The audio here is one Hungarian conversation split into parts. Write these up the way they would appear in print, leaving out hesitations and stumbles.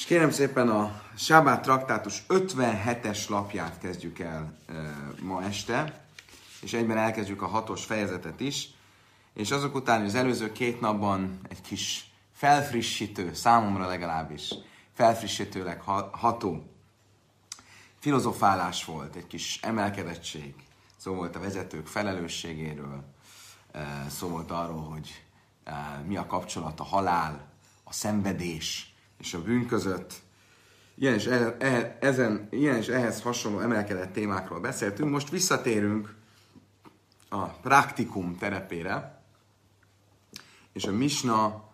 És kérem szépen a Sábát traktátus 57-es lapját kezdjük el ma este, és egyben elkezdjük a 6-os fejezetet is, és azok után, hogy az előző 2 napban egy kis felfrissítő, számomra legalábbis felfrissítőleg ható filozofálás volt, egy kis emelkedettség, szó volt a vezetők felelősségéről, szó volt arról, hogy mi a kapcsolat a halál, a szenvedés és a bűn között. Ilyen és ehhez hasonló emelkedett témákról beszéltünk. Most visszatérünk a praktikum terepére, és a Misna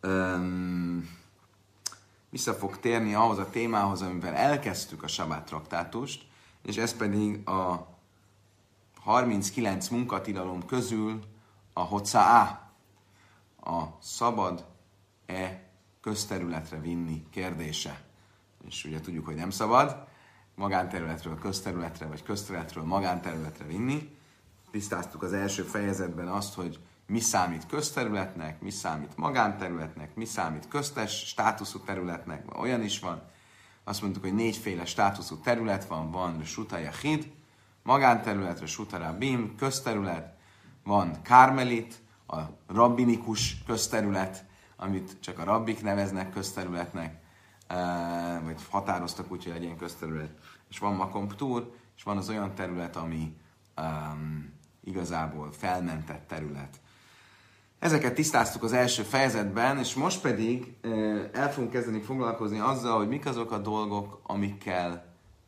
vissza fog térni ahhoz a témához, amivel elkezdtük a Sabát traktátust, és ez pedig a 39 munkatilalom közül a hocáá, a szabad-e közterületre vinni kérdése. És ugye tudjuk, hogy nem szabad magánterületről közterületre, vagy közterületről magánterületre vinni. Tisztáztuk az első fejezetben azt, hogy mi számít közterületnek, mi számít magánterületnek, mi számít köztes státuszú területnek, olyan is van. Azt mondtuk, hogy 4 féle státuszú terület van Suta Yachid, magánterület, Suta Rabim, közterület, van Kármelit, a rabbinikus közterület, amit csak a rabbik neveznek közterületnek, vagy határoztak úgy, hogy legyen közterület. És van Makom Ptur, és van az olyan terület, ami igazából felmentett terület. Ezeket tisztáztuk az első fejezetben, és most pedig el fogunk kezdeni foglalkozni azzal, hogy mik azok a dolgok, amiket,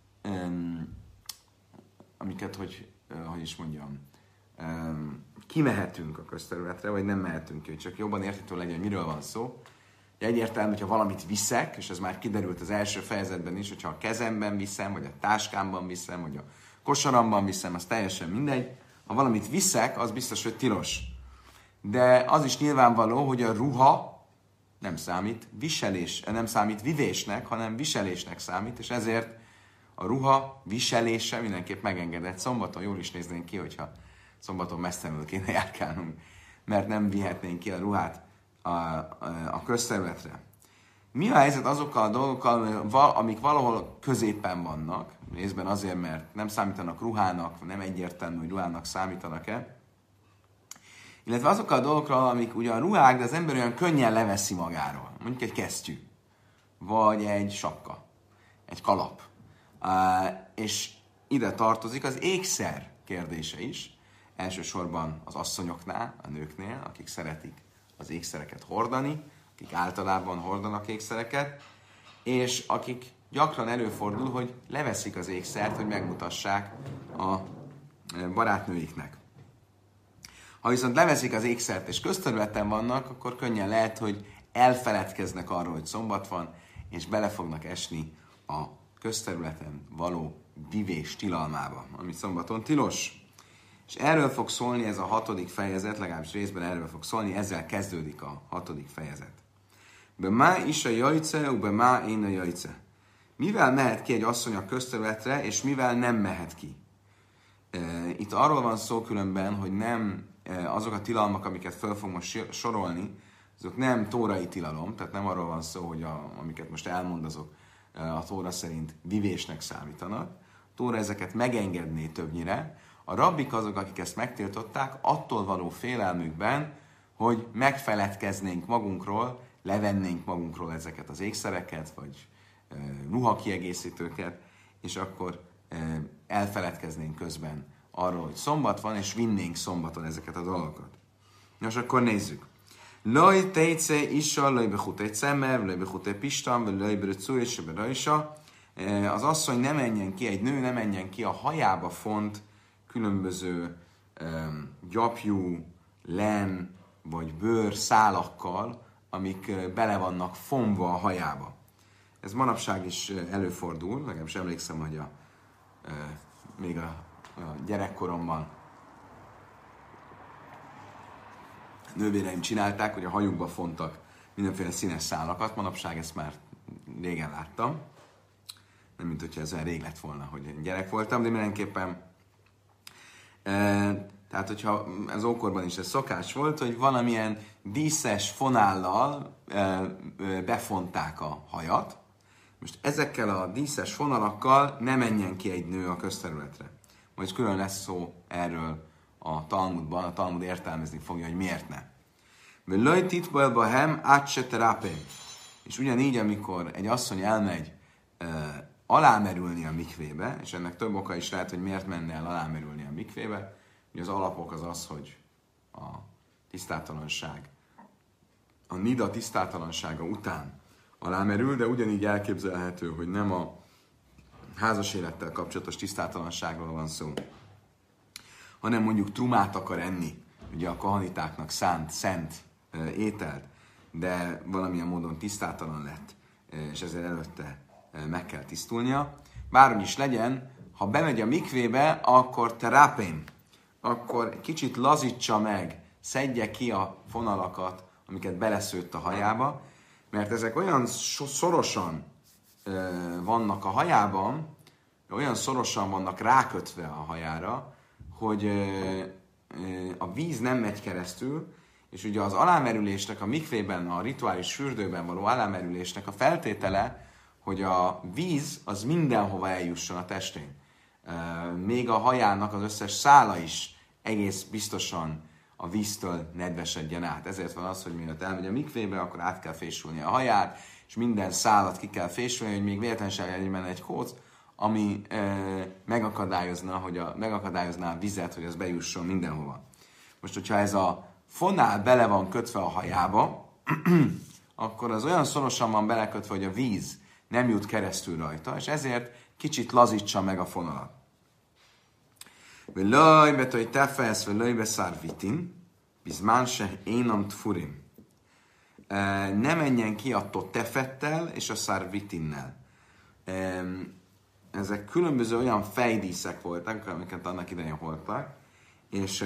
hogy is mondjam, kimehetünk a közterületre, vagy nem mehetünk ki, hogy csak jobban érthető legyen, hogy miről van szó. Egyértelmű, hogyha valamit viszek, és ez már kiderült az első fejezetben is, hogyha a kezemben viszem, vagy a táskámban viszem, vagy a kosaramban viszem, az teljesen mindegy. Ha valamit viszek, az biztos, hogy tilos. De az is nyilvánvaló, hogy a ruha nem számít nem számít vivésnek, hanem viselésnek számít, és ezért a ruha viselése mindenképp megengedett szombaton. Jól is néznénk ki, hogyha szombaton mesztelenül kéne járkálnunk, mert nem vihetnénk ki a ruhát a közterületre. Mi a helyzet azokkal a dolgokkal, amik valahol középen vannak, részben azért, mert nem számítanak ruhának, nem egyértelmű, hogy ruhának számítanak-e, illetve azokkal a dolgokkal, amik ugyan ruhák, de az ember olyan könnyen leveszi magáról. Mondjuk egy kesztyű, vagy egy sapka, egy kalap. És ide tartozik az ékszer kérdése is, elsősorban az asszonyoknál, a nőknél, akik szeretik az ékszereket hordani, akik általában hordanak ékszereket, és akik gyakran előfordul, hogy leveszik az ékszert, hogy megmutassák a barátnőiknek. Ha viszont leveszik az ékszert és közterületen vannak, akkor könnyen lehet, hogy elfeledkeznek arról, hogy szombat van, és bele fognak esni a közterületen való vivés tilalmába, ami szombaton tilos. És erről fog szólni ez a 6. fejezet, legalábbis részben erről fog szólni, ezzel kezdődik a 6. fejezet. Be má is a jajce, be má én a jajce. Mivel mehet ki egy asszony a közterületre, és mivel nem mehet ki? Itt arról van szó különben, hogy nem azok a tilalmak, amiket fel fogom most sorolni, azok nem tórai tilalom, tehát nem arról van szó, hogy amiket most elmond, azok a tóra szerint vivésnek számítanak. A tóra ezeket megengedné többnyire. A rabbik azok, akik ezt megtiltották, attól való félelmükben, hogy megfeledkeznénk magunkról, levennénk magunkról ezeket az ékszereket, vagy ruhakiegészítőket, és akkor elfeledkeznénk közben arról, hogy szombat van, és vinnénk szombaton ezeket a dolgokat. Nos, akkor nézzük. Loj tejce isa, loj bechute cemer, loj bechute pistam, loj brecú és berajsa. Az asszony nem menjen ki, egy nő nem menjen ki a hajába font különböző gyapjú, len vagy bőr szálakkal, amik bele vannak fonva a hajába. Ez manapság is előfordul, legalábbis emlékszem, hogy még a gyerekkoromban nővéreim csinálták, hogy a hajukba fontak mindenféle színes szálakat. Manapság ezt már régen láttam. Nem, mint hogyha ez olyan rég lett volna, hogy én gyerek voltam, de mindenképpen tehát, hogyha az ókorban is ez szokás volt, hogy valamilyen díszes fonállal befonták a hajat, Most ezekkel a díszes fonalakkal ne menjen ki egy nő a közterületre. Majd külön lesz szó erről a Talmudban, a Talmud értelmezni fogja, hogy miért ne. V'loj titbol bahem át se terápén. És ugyanígy, amikor egy asszony elmegy alámerülni a mikvébe, és ennek több oka is lehet, hogy miért menne el alámerülni a mikvébe, ugye az alapok az az, hogy a tisztátalanság, a nida tisztátalansága után alámerül, de ugyanígy elképzelhető, hogy nem a házas élettel kapcsolatos tisztátalanságról van szó, hanem mondjuk trumát akar enni, ugye a kohanitáknak szánt, szent ételt, de valamilyen módon tisztátalan lett, és ezért előtte meg kell tisztulnia. Bárhogy is legyen, ha bemegy a mikvébe, akkor terápén, akkor kicsit lazítsa meg, szedje ki a fonalakat, amiket beleszőtt a hajába, mert ezek olyan szorosan vannak a hajában, olyan szorosan vannak rákötve a hajára, hogy a víz nem megy keresztül, és ugye az alámerülésnek, a mikvében, a rituális fürdőben való alámerülésnek a feltétele, hogy a víz az mindenhova eljusson a testén. Még a hajának az összes szála is egész biztosan a víztől nedvesedjen át. Ezért van az, hogy mielőtt elmegy a mikvébe, akkor át kell fésülni a haját, és minden szálat ki kell fésülni, hogy még véletlenül legyen egy kóc, ami megakadályozná a vizet, hogy az bejusson mindenhova. Most, hogyha ez a fonál bele van kötve a hajába, akkor az olyan szorosan van belekötve, hogy a víz nem jut keresztül rajta, és ezért kicsit lazítsa meg a fonalat. V'loj betoj tefesz, v'loj beszár vitin, bizmán se énam tfurim. Ne menjen ki a tefettel és a szárvitinnel. Ezek különböző olyan fejdíszek voltak, amiket annak idején hordtak, és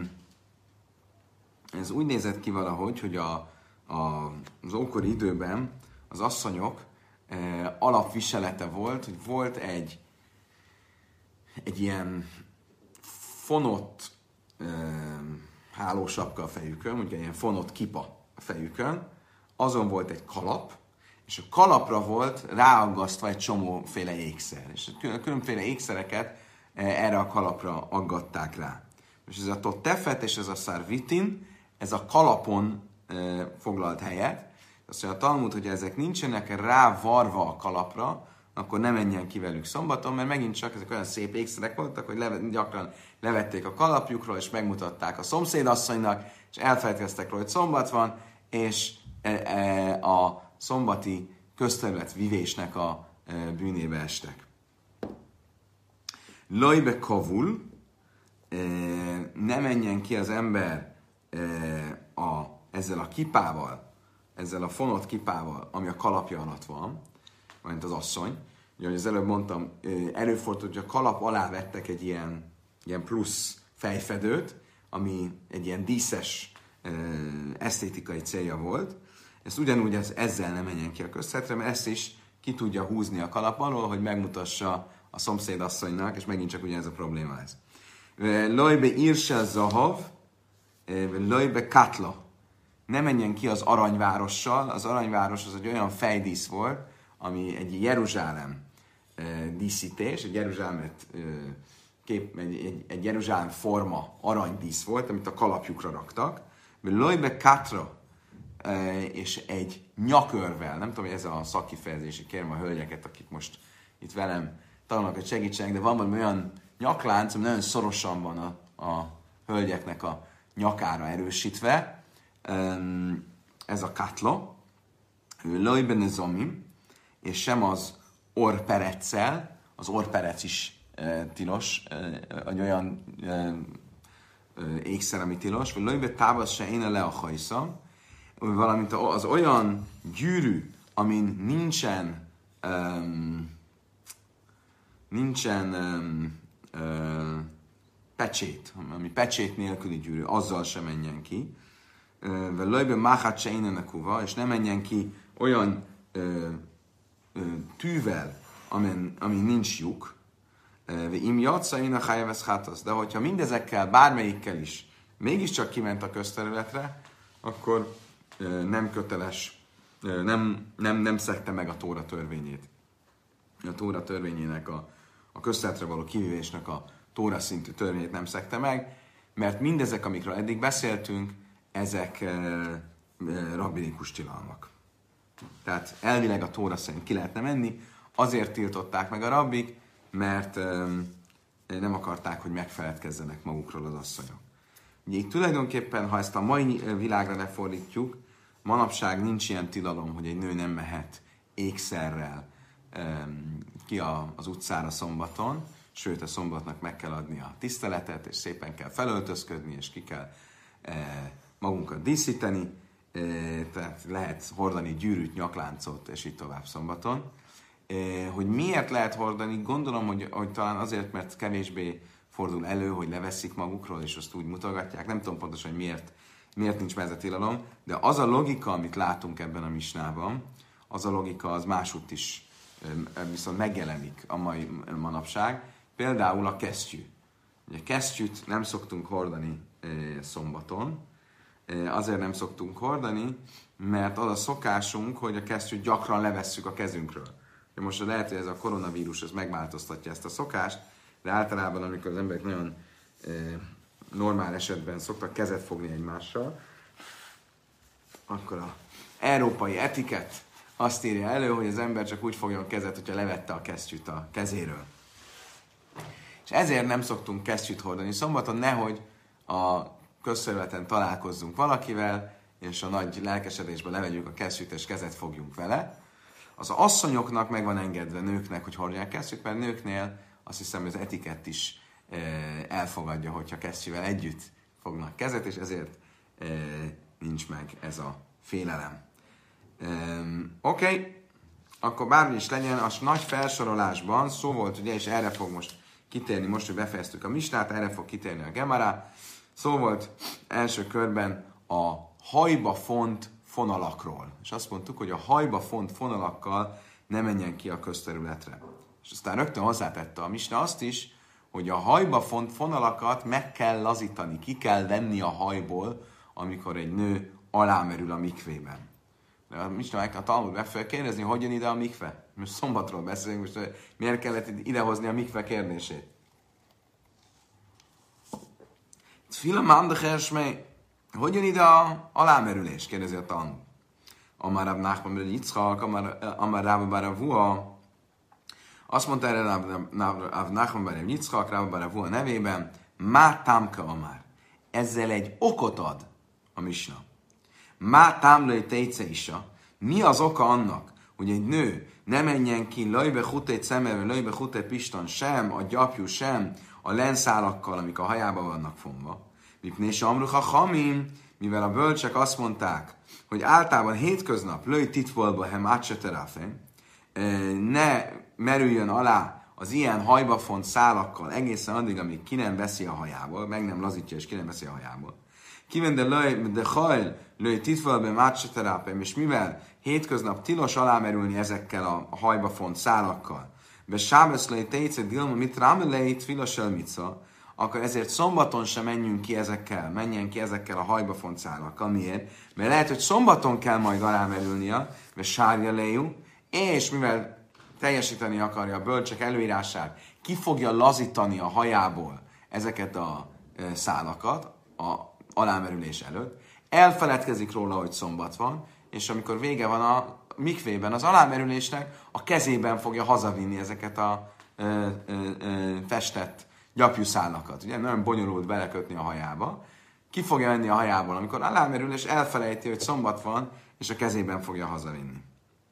ez úgy nézett ki valahogy, hogy az ókori időben az asszonyok alapviselete volt, hogy volt egy ilyen fonott hálósapka a fejükön, mondjuk egy ilyen fonott kipa a fejükön, azon volt egy kalap, és a kalapra volt ráaggasztva egy csomóféle ékszer. És különféle ékszereket erre a kalapra aggatták rá. És ez a tefet és ez a szárvitin, ez a kalapon foglalt helyet. Azt mondja a Talmud, hogy ezek nincsenek rávarva a kalapra, akkor nem menjen ki velük szombaton, mert megint csak ezek olyan szép ékszerek voltak, hogy gyakran levették a kalapjukról, és megmutatták a szomszédasszonynak, és elfelejtkeztek róla, hogy szombat van, és a szombati közterület vivésnek a bűnébe estek. Lojbe kavul, ne menjen ki az ember ezzel a kipával, ezzel a fonott kipával, ami a kalapja alatt van, mint az asszony. Ugye, ahogy az előbb mondtam, előfordult, hogy a kalap alá vettek egy ilyen plusz fejfedőt, ami egy ilyen díszes esztétikai célja volt. Ezt ugyanúgy ezzel nem menjen ki a közterületre, mert ezt is ki tudja húzni a kalap alól, hogy megmutassa a szomszédasszonynak, és megint csak ugyanez a probléma ez. Lojbe írse zahav, lojbe katla. Ne menjen ki az aranyvárossal. Az aranyváros az egy olyan fejdísz volt, ami egy Jeruzsálem díszítés, egy Jeruzsálemet egy Jeruzsálem forma aranydísz volt, amit a kalapjukra raktak. Lojbe katra, és egy nyakörvel, nem tudom, hogy ez a szakkifejezés, kérem a hölgyeket, akik most itt velem tanulnak, hogy segítsenek, de van valami olyan nyaklánc, ami nagyon szorosan van a hölgyeknek a nyakára erősítve. Ez a katla, lojben zomim, és sem az orpereccel, az orperec is tilos, egy olyan ékszer, ami tilos, vagy lojbe tábasz se én le a hajszam, valamint az olyan gyűrű, amin nincsen pecsét, ami pecsét nélküli gyűrű, azzal sem menjen ki. Lojbe máhát se énenekuva, és ne menjen ki olyan tűvel, ami nincs lyuk. Im jatszain a hájevesz hátasz. De hogyha mindezekkel, bármelyikkel is mégiscsak kiment a közterületre, akkor nem köteles, nem szegte meg a Tóra törvényét. a Tóra törvényének, a közteletre való kivívésnek a Tóra szintű törvényét nem szegte meg, mert mindezek, amikről eddig beszéltünk, ezek rabbinikus tilalmak. Tehát elvileg a Tóra szerint ki lehetne menni, azért tiltották meg a rabbik, mert nem akarták, hogy megfeledkezzenek magukról az asszonyok. Ugye itt tulajdonképpen, ha ezt a mai világra lefordítjuk, manapság nincs ilyen tilalom, hogy egy nő nem mehet ékszerrel ki az utcára szombaton, sőt a szombatnak meg kell adni a tiszteletet, és szépen kell felöltözködni, és ki kell magunkat díszíteni, tehát lehet hordani gyűrűt, nyakláncot, és így tovább szombaton. Hogy miért lehet hordani? Gondolom, hogy talán azért, mert kevésbé fordul elő, hogy leveszik magukról, és azt úgy mutogatják. Nem tudom pontosan, hogy miért nincs ez a tilalom, de az a logika, amit látunk ebben a misnában, az a logika az másútt is viszont megjelenik a mai manapság. Például a kesztyű. Ugye kesztyűt nem szoktunk hordani szombaton. Azért nem szoktunk hordani, mert az a szokásunk, hogy a kesztyűt gyakran levesszük a kezünkről. Most lehet, hogy ez a koronavírus ez megváltoztatja ezt a szokást, de általában, amikor az emberek nagyon normál esetben szoktak kezet fogni egymással, akkor az európai etikett azt írja elő, hogy az ember csak úgy fogja a kezet, hogyha levette a kesztyűt a kezéről. És ezért nem szoktunk kesztyűt hordani szombaton, nehogy a közterületen találkozzunk valakivel, és a nagy lelkesedésben levegyük a kesztyűt, és kezet fogjunk vele. Az asszonyoknak meg van engedve nőknek, hogy hordják kesztyűt, mert nőknél azt hiszem, hogy az etikett is elfogadja, hogyha kesztyűvel együtt fognak kezet, és ezért nincs meg ez a félelem. Oké, akkor bármi is legyen, a nagy felsorolásban szó volt, ugye, és erre fog most kitérni, most, hogy befejeztük a misnát, erre fog kitérni a Gemara. Szó volt első körben a hajba font fonalakról. És azt mondtuk, hogy a hajba font fonalakkal ne menjen ki a közterületre. És aztán rögtön hozzátette a misna azt is, hogy a hajba font fonalakat meg kell lazítani, ki kell venni a hajból, amikor egy nő alámerül a mikvében. De a misna a Talmud meg fel kérdezni, hogy jön ide a mikve? Most szombatról beszélünk, most miért kellett idehozni a mikve kérdését? Fila mandachesmei. Hogy jön ide a alámerülés? Kérdezi a Talmud. Amar Rav Nachman ben Yitzchak, Amar Rav bar Avua. Azt mondta erre Rav Nachman ben Yitzchak, Rav bar Avua nevében, Má támka amár. Ezzel egy okot ad a misna. Má támlai tejce isa. Mi az oka annak, hogy egy nő ne menjen ki lajbe hutej szemelve, lajbe hutej piston, sem a gyapjú, sem a lenszálakkal, amik a hajában vannak fonva. Mipnés amrucha hamim, mivel a bölcsek azt mondták, hogy általában hétköznap löj titvolba hem átseteráfe, ne merüljön alá az ilyen hajba font szálakkal egészen addig, amíg ki nem veszi a hajából, meg nem lazítja és ki nem veszi a hajából. Kivende de hajl löj titvolba hem átseteráfe, és mivel hétköznap tilos alámerülni ezekkel a hajba font szálakkal, be sábesz löj tejce dilma mit rámelejt filasel mitza, akkor ezért szombaton sem menjen ki ezekkel a hajba font szálakkal. Miért? Mert lehet, hogy szombaton kell majd alámerülnia, mert sárja lejú, és mivel teljesíteni akarja a bölcsek előírását, ki fogja lazítani a hajából ezeket a szálakat a alámerülés előtt, elfeledkezik róla, hogy szombat van, és amikor vége van a mikvében az alámerülésnek, a kezében fogja hazavinni ezeket a festett gyapjú szálakat. Ugye nagyon bonyolult belekötni a hajába. Ki fogja venni a hajából, amikor alámerül, és elfelejti, hogy szombat van, és a kezében fogja hazavinni.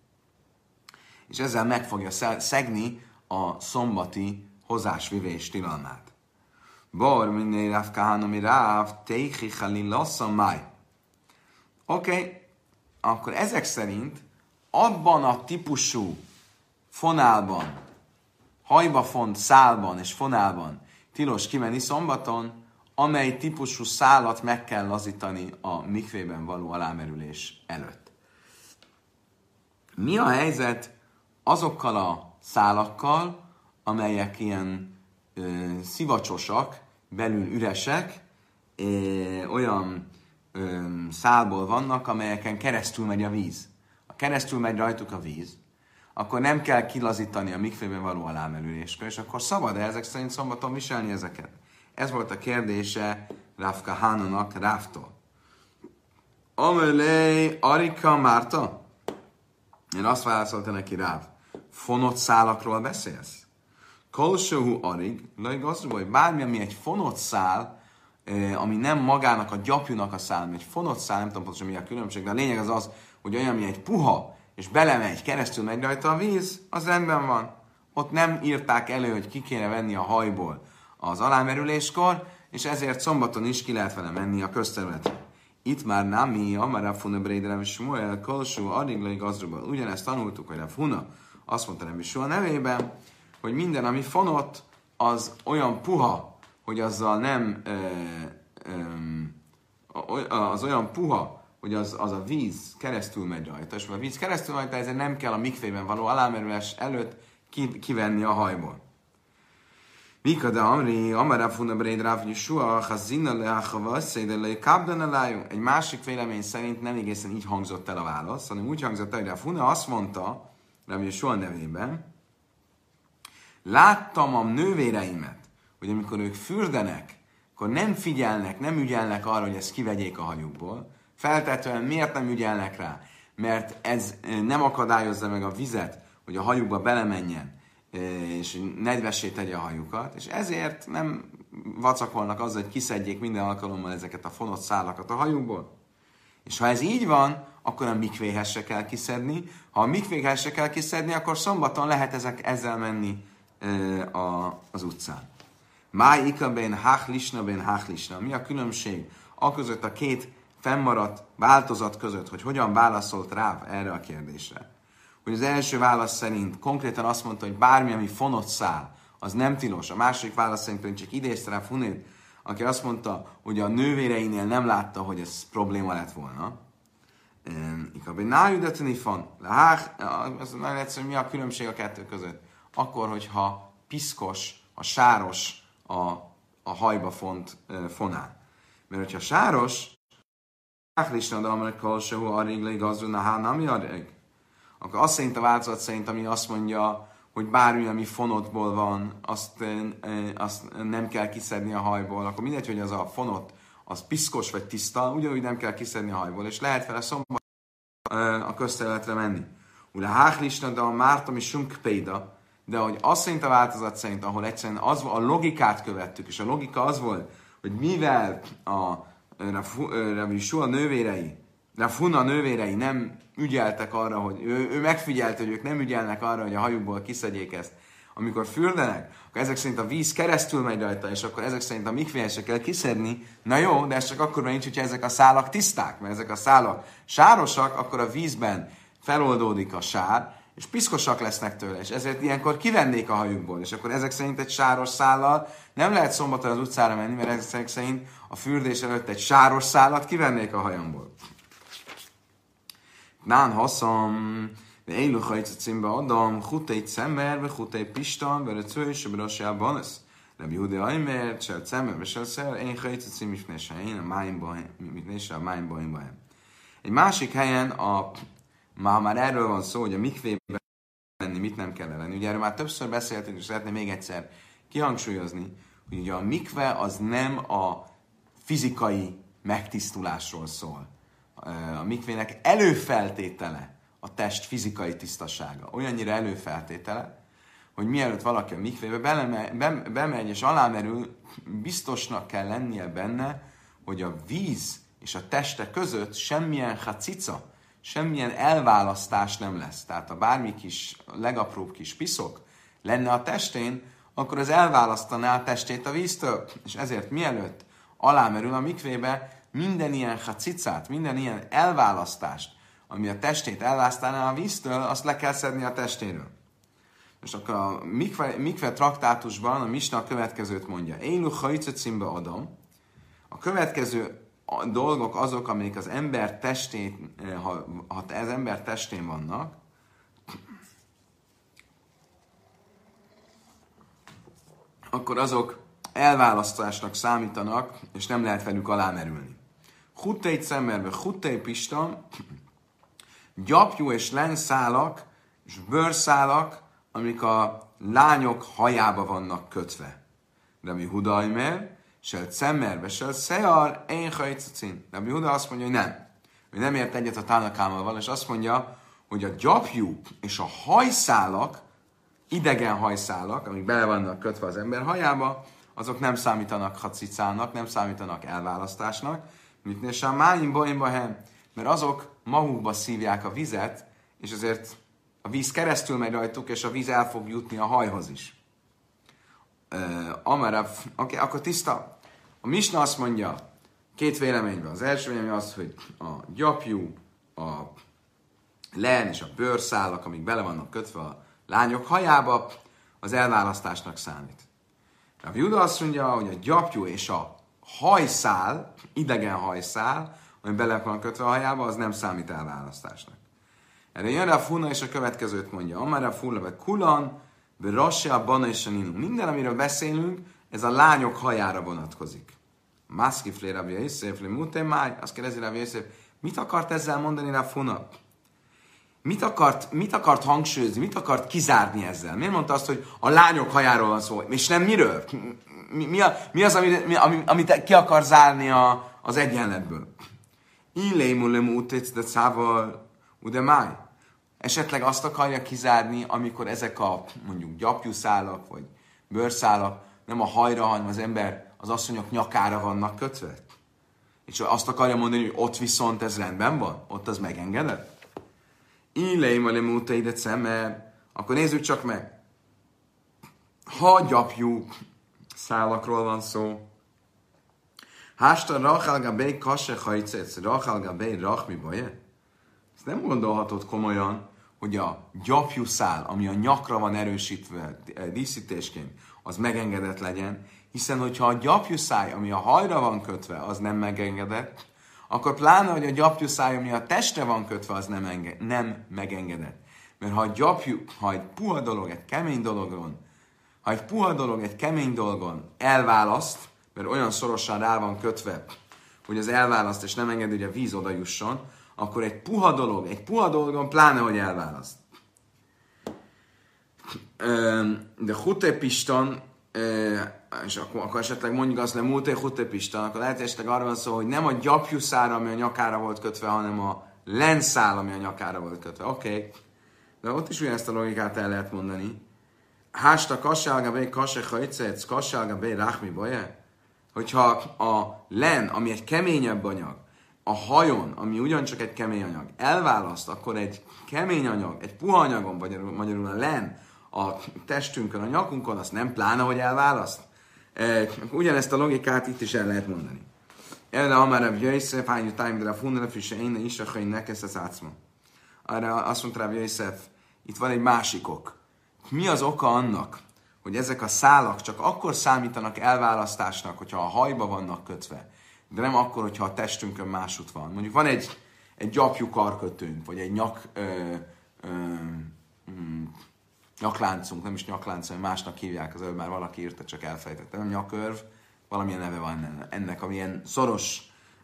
És ezzel meg fogja szegni a szombati hozásvivés tilalmát. Bor minél ráv kahanomi ráv, teichi halin lasszam máj. Oké, akkor ezek szerint abban a típusú fonálban, hajba font szálban és fonálban tilos kimenni szombaton, amely típusú szálat meg kell lazítani a mikvében való alámerülés előtt. Mi a helyzet azokkal a szálakkal, amelyek ilyen szivacsosak, belül üresek, olyan szálból vannak, amelyeken keresztül megy a víz. Ha keresztül megy rajtuk a víz, akkor nem kell kilazítani a mikvében való alámerüléskor, és akkor szabad-e ezek szerint szombaton viselni ezeket? Ez volt a kérdése Rav Kahananak Rávtól. Amelé Arika Márta? Én azt válaszolta neki Ráv. Fonott szálakról beszélsz? Kolsóhu arig, hogy bármi, ami egy fonott szál, ami nem magának a gyapjúnak a szál, egy fonott szál, nem tudom pontosan mi a különbség, de a lényeg az az, hogy olyan, ami egy puha, és belemegy, keresztül megy rajta a víz, az rendben van. Ott nem írták elő, hogy ki kéne venni a hajból az alámerüléskor, és ezért szombaton is ki lehet vele menni a közterületre. Itt már Nami, Amara Funa Breidre, Smuel, Kolsó, Ariglai Gazruban. Ugyanezt tanultuk, hogy a Funa azt mondta Rebbi Sua nevében, hogy minden, ami fonott, az olyan puha, hogy azzal nem, az olyan puha, hogy az a víz keresztül megy rajta, és a víz keresztül rajta, ezért nem kell a mikvében való alámerülés előtt kivenni a hajból. Mika de Amri, Amara Funa Breid Rav Yeshua, Chazina Leachava, Szédelei Kábdan Elájú. Egy másik vélemény szerint nem egészen így hangzott el a válasz, hanem úgy hangzott el, hogy Rav Huna azt mondta, Rav Yeshua nevében, láttam a nővéreimet, hogy amikor ők fürdenek, akkor nem figyelnek, nem ügyelnek arra, hogy ezt kivegyék a hajukból. Feltetően miért nem ügyelnek rá? Mert ez nem akadályozza meg a vizet, hogy a hajukba belemenjen, és nedvessé tegye a hajukat, és ezért nem vacakolnak azzal, hogy kiszedjék minden alkalommal ezeket a fonott szálakat a hajukból. És ha ez így van, akkor a mikvéhez se kell kiszedni. Ha a mikvéhez se kell kiszedni, akkor szombaton lehet ezzel menni az utcán. Májika ben hachlisna ben hachlisna. Mi a különbség a között, a két fennmaradt változat között, hogy hogyan válaszolt Ráv erre a kérdésre? Hogy az első válasz szerint konkrétan azt mondta, hogy bármi, ami fonott szál, az nem tilos. A második válasz szerint pedig csak idézte Ráv Hunét, aki azt mondta, hogy a nővéreinél nem látta, hogy ez probléma lett volna. Ikaben nájudatni van. Az nagyon egyszerű, mi a különbség a kettő között? Akkor, hogyha piszkos, a sáros a hajba fonál. Mert hogyha sáros, akkor azt szerint a változat szerint, ami azt mondja, hogy bármi, ami fonottból van, azt nem kell kiszedni a hajból, akkor mindegy, hogy az a fonott, az piszkos vagy tiszta, ugyanúgy nem kell kiszedni a hajból, és lehet vele szombat a közterületre menni. Ugye háchlisna, de a mártam is sunkpéda, de hogy azt szerint a változat szerint, ahol egyszerűen a logikát követtük, és a logika az volt, hogy mivel a Rav Yeshua nővérei, Rav Huna nővérei nem ügyeltek arra, hogy ő megfigyelte, hogy ők nem ügyelnek arra, hogy a hajukból kiszedjék ezt. Amikor fürdenek, akkor ezek szerint a víz keresztül megy rajta, és akkor ezek szerint a mikvéhez se kell kiszedni. Na jó, de ez csak akkor nincs, hogyha ezek a szálak tiszták, mert ezek a szálak sárosak, akkor a vízben feloldódik a sár, és piszkosak lesznek tőle, és ezért ilyenkor kivennék a hajukból, és akkor ezek szerint egy sáros szállal nem lehet szombaton az utcára menni, mert ezek szerint a fürdés előtt egy sáros szállat kivennék a hajamból. Nán haszam, élő hajcacimbe adom, hutei cemmer, vagy hutei pistan, vagy a cős, vagy a sejában ez. Rabbi Yehuda Aimer, se a cemmer, vagy se a szer, én hajcacim is mese, én a máimba. Egy másik helyen már erről van szó, hogy a mikvében lenni, mit nem kell lenni. Ugye erről már többször beszéltünk, és szeretném még egyszer kihangsúlyozni, hogy ugye a mikve az nem a fizikai megtisztulásról szól. A mikvének előfeltétele a test fizikai tisztasága. Olyannyira előfeltétele, hogy mielőtt valaki a mikvébe bemegy és alámerül, biztosnak kell lennie benne, hogy a víz és a teste között semmilyen hacica, semmilyen elválasztás nem lesz. Tehát ha bármi kis, legapróbb kis piszok lenne a testén, akkor az elválasztaná a testét a víztől. És ezért mielőtt alámerül a mikvébe, minden ilyen hacicát, minden ilyen elválasztást, ami a testét elválasztaná a víztől, azt le kell szedni a testéről. Most akkor a mikve traktátusban a Misna a következőt mondja. Élu hajcacimbe adom. A következő dolgok azok, amik az ember testén, ha az ember testén vannak, akkor azok elválasztásnak számítanak, és nem lehet velük alámerülni. Huttei cemmerbe, huttei pista, gyapjú és lenszálak és bőrszálak, amik a lányok hajába vannak kötve. Rabbi Huda Aimer, se cemmerbe, se szear, én hajcacin. Rabbi Huda azt mondja, hogy nem. Ő nem ért egyet a Tánakámmal, és azt mondja, hogy a gyapjú és a hajszálak, idegen hajszálak, amik bele vannak kötve az ember hajába, azok nem számítanak hacicának, nem számítanak elválasztásnak, mitnél sem máim boimba hem, mert azok magukba szívják a vizet, és ezért a víz keresztül megy rajtuk, és a víz el fog jutni a hajhoz is. Akkor tiszta. A Misna azt mondja, két véleményben. Az első vélemény az, hogy a gyapjú, a len és a bőrszálak, amik bele vannak kötve a lányok hajába, az elválasztásnak számít. A Juda azt mondja, hogy a gyapjú és a hajszál, idegen hajszál, ami bele van kötve a hajába, az nem számít elválasztásnak. Erre jön Rav Huna, és a következőt mondja. Amár Rav Huna, vagy kulan, be rassea, bana és a ninu. Minden, amiről beszélünk, ez a lányok hajára vonatkozik. Maszkiflé Rabbi Yosef, le muté máj, azt kérdezi Rabbi Yosef, mit akart ezzel mondani Rav Huna? Mit akart hangsúlyozni, mit akart kizárni ezzel? Miért mondta azt, hogy a lányok hajáról van szó? És nem miről? Mi az, amit ki akar zárni az egyenletből? Illémulem utéc de szával ude máj. Esetleg azt akarja kizárni, amikor ezek a mondjuk gyapjúszálak, vagy bőrszálak nem a hajra, hanem az asszonyok nyakára vannak kötve? És azt akarja mondani, hogy ott viszont ez rendben van? Ott az megengedett? Illémulem utéc de szemmel. Akkor nézzük csak meg. Ha gyapjú szálakról van szó, Hásta Rachel Gabé Kase Hajcec, Rachel Gabé Rachmi Baje. Ezt nem gondolhatod komolyan, hogy a gyapjúszál, ami a nyakra van erősítve díszítésként, az megengedett legyen, hiszen hogyha a gyapjúszáj, ami a hajra van kötve, az nem megengedett, akkor pláne, hogy a gyapjúszáj, ami a testre van kötve, az nem megengedett. Mert ha egy puha dolog, egy kemény dologon, egy kemény dolgon elválaszt, mert olyan szorosan rá van kötve, hogy az elválaszt, és nem engedi, hogy a víz oda jusson, akkor egy puha dolgon pláne, hogy elválaszt. De hutepistan, és akkor esetleg mondjuk azt, hogy múlté hutepistan, akkor lehet esetleg arra van szó, hogy nem a gyapjúszára, ami a nyakára volt kötve, hanem a lenszál, ami a nyakára volt kötve. Oké. De ott is ugyanezt a logikát el lehet mondani. Hásta kassálgabé kase hajcec, kassálgabé ráhmi baje. Hogyha a len, ami egy keményebb anyag, a hajon, ami ugyancsak egy kemény anyag, elválaszt, akkor egy kemény anyag, egy puha anyagon, vagy magyarul a len, a testünkön, a nyakunkon, azt nem pláne, hogy elválaszt. Ugyanezt a logikát itt is el lehet mondani. Erre amárabb Jöjszef, hányú tájm, de a fundelef is éne is, hogy nekesz az átszma. Arra azt mondta rá Jöjszef, itt van egy másik ok. Mi az oka annak, hogy ezek a szálak csak akkor számítanak elválasztásnak, hogyha a hajba vannak kötve, de nem akkor, hogyha a testünkön másút van. Mondjuk van egy gyapjú karkötőnk, vagy egy nyakláncunk, nem is nyaklánc, hanem másnak hívják, az előbb már valaki írta, csak elfejtette. Nem nyakörv, valamilyen neve van ennek, amilyen szoros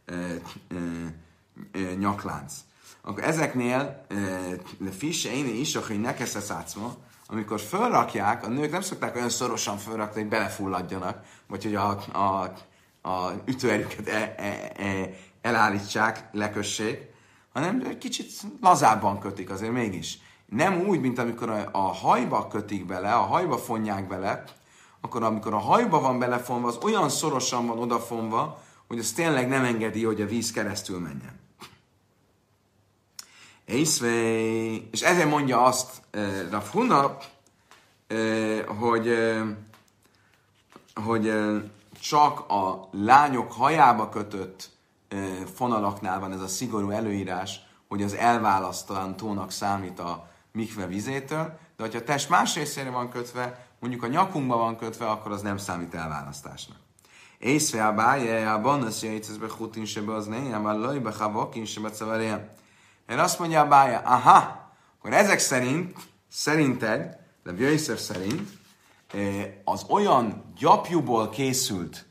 nyaklánc. Akkor ezeknél fisse én is, hogy ne kezdesz átszma, amikor fölrakják, a nők nem szokták olyan szorosan fölrakni, hogy belefulladjanak, vagy hogy a ütőerőket elállítsák, lekössék, hanem egy kicsit lazábban kötik azért mégis. Nem úgy, mint amikor a hajba kötik bele, a hajba fonják bele, akkor amikor a hajba van belefonva, az olyan szorosan van odafonva, hogy az tényleg nem engedi, hogy a víz keresztül menjen. És ezért mondja azt Rav Huna, hogy csak a lányok hajába kötött fonalaknál van ez a szigorú előírás, hogy az elválasztatónak számít a mikve vizétől, de hogyha a test más részére van kötve, mondjuk a nyakunkba van kötve, akkor az nem számít elválasztásnak. Észre a báje, a banaszja, étszbe hutin sebe az néjem, a lajbe havakin sebe cavarén. Én azt mondja a bája, aha, akkor ezek szerinted, de Jöjszef szerint, az olyan gyapjúból készült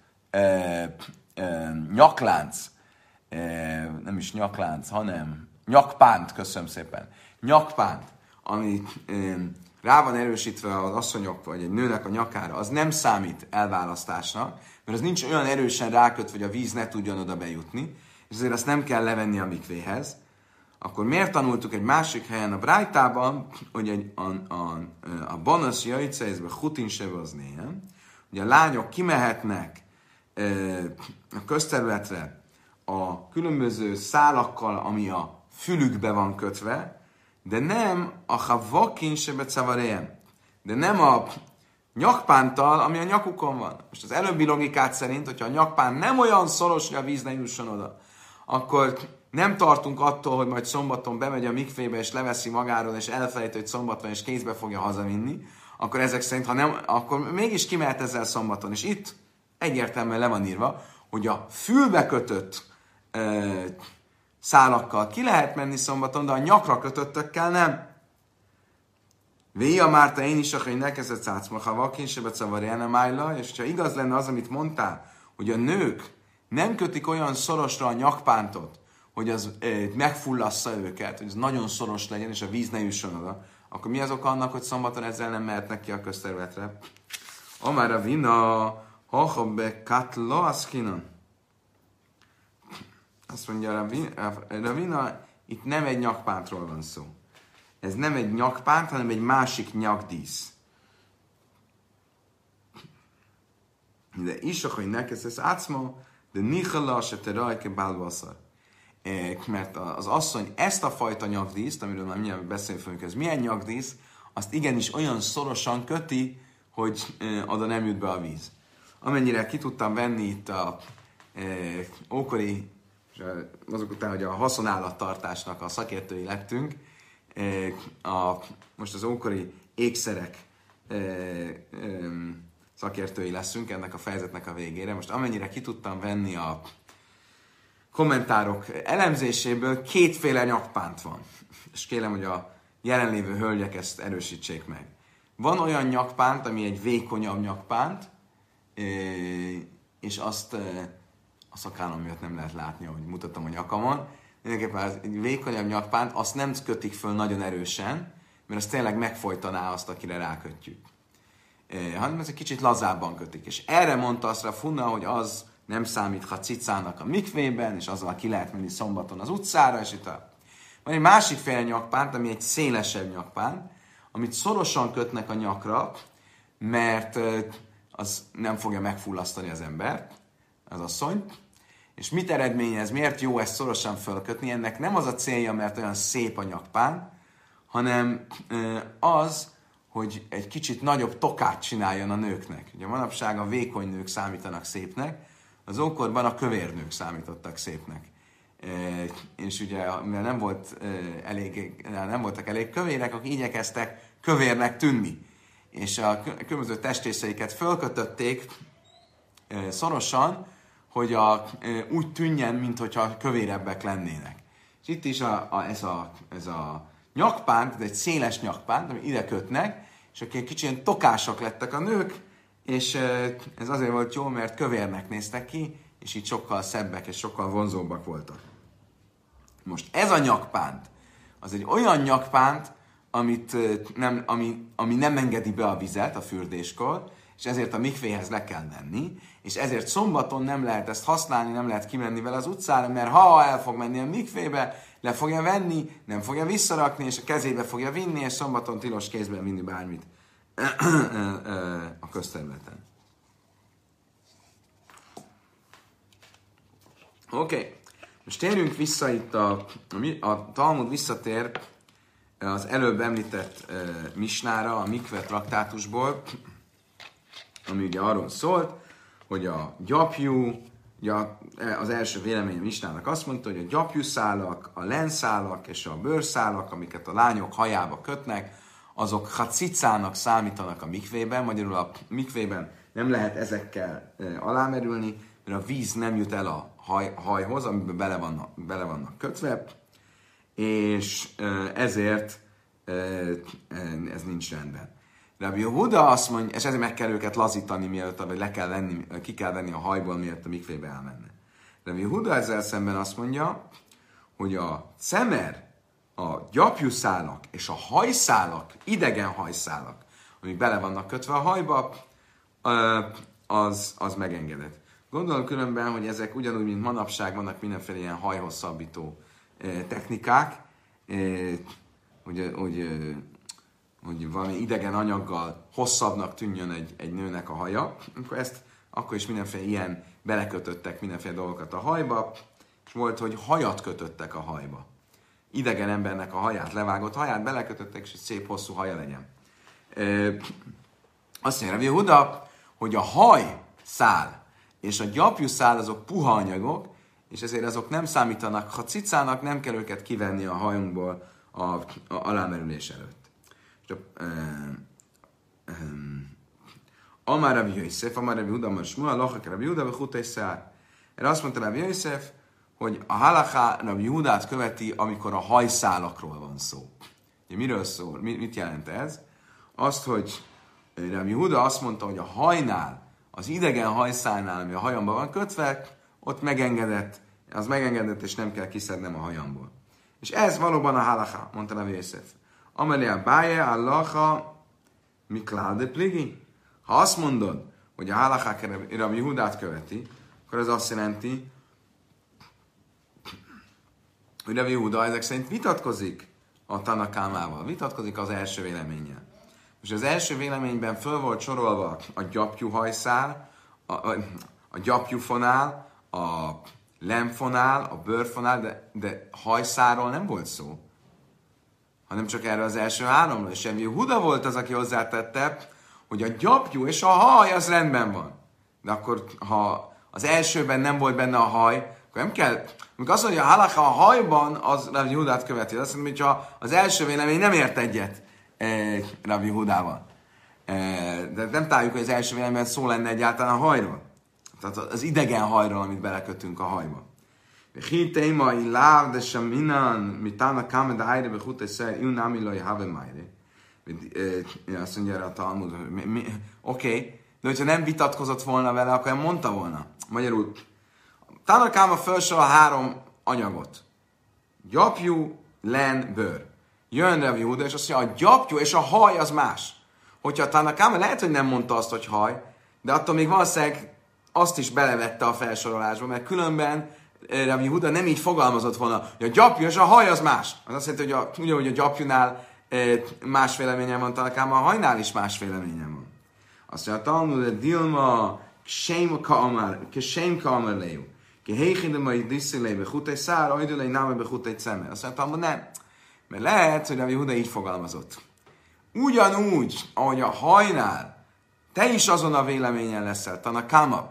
nyaklánc, nem is nyaklánc, hanem nyakpánt, köszönöm szépen, nyakpánt, ami rá van erősítve az asszonyok vagy egy nőnek a nyakára, az nem számít elválasztásnak, mert az nincs olyan erősen rákötve, hogy a víz ne tudjon oda bejutni, és ezért azt nem kell levenni a mikvéhez. Akkor miért tanultuk egy másik helyen a Brájtában, hogy a banasz jajcejzbe hutin sevaznéhen, hogy a lányok kimehetnek a közterületre a különböző szálakkal, ami a fülükbe van kötve, de nem a havakin sebecavaréhem, de nem a nyakpántal, ami a nyakukon van. Most az előbbi logikát szerint, hogyha a nyakpánt nem olyan szoros, hogy a víz ne jusson oda, akkor nem tartunk attól, hogy majd szombaton bemegy a mikvébe, és leveszi magáról, és elfelejti, hogy szombat van, és kézbe fogja hazavinni, akkor ezek szerint, ha nem, akkor mégis kimehet ezzel szombaton. És itt egyértelműen le van írva, hogy a fülbe kötött szálakkal ki lehet menni szombaton, de a nyakra kötöttökkel nem. Véja Márta, én is, hogy nekezett cácma, ha vakin se becavarjana májla, és ha igaz lenne az, amit mondtál, hogy a nők nem kötik olyan szorosra a nyakpántot, hogy az megfullassza őket, hogy ez nagyon szoros legyen, és a víz ne jusson oda, akkor mi az oka annak, hogy szombaton ezzel nem mehetnek ki a közterületre? Amár a vina, hahabbe katla aszkinan. Azt mondja a vina, itt nem egy nyakpántról van szó. Ez nem egy nyakpánt, hanem egy másik nyakdísz. De is, hogy neked ez átszma, de nihala se te rajke bálvaszar. Mert az asszony ezt a fajta nyakdíszt, amiről már mindjárt beszélni fogunk, ez milyen nyakdísz, azt igenis olyan szorosan köti, hogy oda nem jut be a víz. Amennyire ki tudtam venni itt a ókori, azok után, hogy a haszonállattartásnak a szakértői lettünk, most az ókori ékszerek szakértői leszünk ennek a fejezetnek a végére. Most amennyire ki tudtam venni a kommentárok elemzéséből, kétféle nyakpánt van. És kérem, hogy a jelenlévő hölgyek ezt erősítsék meg. Van olyan nyakpánt, ami egy vékonyabb nyakpánt, és azt a szakállam miatt nem lehet látni, ahogy mutattam a nyakamon. Mindenképpen egy vékonyabb nyakpánt, azt nem kötik föl nagyon erősen, mert az tényleg megfojtaná azt, akire rákötjük. Hanem ez egy kicsit lazábban kötik. És erre mondta azt a Funna, hogy az nem számít cicának a mikvében, és azzal ki lehet menni szombaton az utcára, és itt van egy másik féle nyakpánt, ami egy szélesebb nyakpánt, amit szorosan kötnek a nyakra, mert az nem fogja megfullasztani az embert, az asszonyt. És mit eredményez, miért jó ezt szorosan fölkötni? Ennek nem az a célja, mert olyan szép a nyakpán, hanem az, hogy egy kicsit nagyobb tokát csináljon a nőknek. Ugye manapság a vékony nők számítanak szépnek, az ókorban a kövér nők számítottak szépnek. És ugye, mivel nem voltak elég kövérek, akkor igyekeztek kövérnek tűnni. És a különböző testrészeiket fölkötötték szorosan, hogy úgy tűnjen, mintha kövérebbek lennének. És itt is ez a nyakpánt, ez egy széles nyakpánt, ami ide kötnek, és akkor egy kicsit tokások lettek a nők, és ez azért volt jó, mert kövérnek néztek ki, és így sokkal szebbek és sokkal vonzóbbak voltak. Most ez a nyakpánt, az egy olyan nyakpánt, ami nem engedi be a vizet a fürdéskor, és ezért a mikvéhez le kell menni, és ezért szombaton nem lehet ezt használni, nem lehet kimenni vele az utcára, mert ha el fog menni a mikvébe, le fogja venni, nem fogja visszarakni, és a kezébe fogja vinni, és szombaton tilos kézben vinni bármit a közterületen. Oké. Most térjünk vissza itt, a Talmud visszatér az előbb említett misnára, a mikve traktátusból, ami ugye arról szólt, hogy a gyapjú, ugye az első vélemény a misnának azt mondta, hogy a gyapjúszálak, a lenszálak és a bőrszálak, amiket a lányok hajába kötnek, azok cicának számítanak a mikvében, magyarul a mikvében nem lehet ezekkel alámerülni, mert a víz nem jut el a hajhoz, amiben bele vannak kötve, és ezért ez nincs rendben. Rabbi Yehuda azt mondja, és ezért meg kell őket lazítani, mielőtt, vagy ki kell venni a hajból, mielőtt a mikvébe elmenne. Rabbi Yehuda ezzel szemben azt mondja, hogy a cemer, a gyapjuszálak és a hajszálak, idegen hajszálak, amik bele vannak kötve a hajba, az megengedett. Gondolom különben, hogy ezek ugyanúgy, mint manapság vannak mindenféle ilyen hajhosszabbító technikák, hogy valami idegen anyaggal hosszabbnak tűnjön egy nőnek a haja, akkor is mindenféle ilyen belekötöttek mindenféle dolgokat a hajba, és volt, hogy hajat kötöttek a hajba. Idegen embernek a haját, levágott haját belekötöttek, és egy szép hosszú haja legyen. Azt mondja Rabbi Yehuda, hogy a hajszál és a gyapjuszál azok puha anyagok, és ezért azok nem számítanak, ha cicának, nem kell őket kivenni a hajunkból a alámerülés előtt. Amár Rabbi Yosef, Amár Rabbi Yehuda, Amár Shmuel, Lochak Rabbi Yehuda, Vechutei Szár. Erre azt mondta Rabbi Yosef, hogy a halaká Rabbi Yehudát követi, amikor a hajszálakról van szó. Ugye miről szól? Mit jelent ez? Azt, hogy Rabbi Yehuda azt mondta, hogy a hajnál, az idegen hajszálnál, ami a hajamba van kötve, ott megengedett, és nem kell kiszednem a hajamból. És ez valóban a halaká, mondta Rabbi Yosef. Amelé báje, allaha, miklál de pligi. Ha azt mondod, hogy a halaká Rabbi Yehudát követi, akkor ez azt jelenti, hogy Rabbi Yehuda ezek szerint vitatkozik a Tanakámával, vitatkozik az első véleménnyel. És az első véleményben föl volt sorolva a gyapjuhajszál, a gyapjufonál, a lemfonál, a bőrfonál, de hajszáról nem volt szó, hanem csak erre az első háromra. És Rabbi Yehuda volt az, aki hozzátette, hogy a gyapjú és a haj az rendben van. De akkor, ha az elsőben nem volt benne a haj, akkor nem kell. Amikor azt mondja, hogy a halakha a hajban, az Rabbi Yehudát követi. Azt mondja, hogy az első vélemény nem ért egyet Rabbi Yehudával. De nem találjuk, hogy az első véleményben szó lenne egyáltalán a hajról. Tehát az idegen hajról, amit belekötünk a hajba. Hitémai láv, de sem innen, mitána kámed ájre, behutay szer, iun amilai have májre. Azt mondja erre a Talmud, oké, de hogyha nem vitatkozott volna vele, akkor mondta volna. Magyarul, Tanakáma felsorol 3 anyagot. Gyapjú, len, bőr. Jön Rabbi Yehuda, és azt mondja, a gyapjú és a haj az más. Hogyha a Tanakáma lehet, hogy nem mondta azt, hogy haj, de attól még valószínűleg azt is belevette a felsorolásba, mert különben Rabbi Yehuda nem így fogalmazott volna, hogy a gyapjú és a haj az más. Az azt jelenti, hogy ugyanúgy a gyapjúnál más véleményen van, Tanakáma, a hajnál is más véleményen van. Azt mondja, a Talmud, hogy Dilma, ksém kamar lejú. Ki héjchinde majd diszilé behutay szár, ajdulé náme behutay ceme. Azt mondja, Talmud, nem. Mert lehet, hogy Rabbi Yehuda így fogalmazott. Ugyanúgy, ahogy a hajnál, te is azon a véleményen leszel, Tanakáma,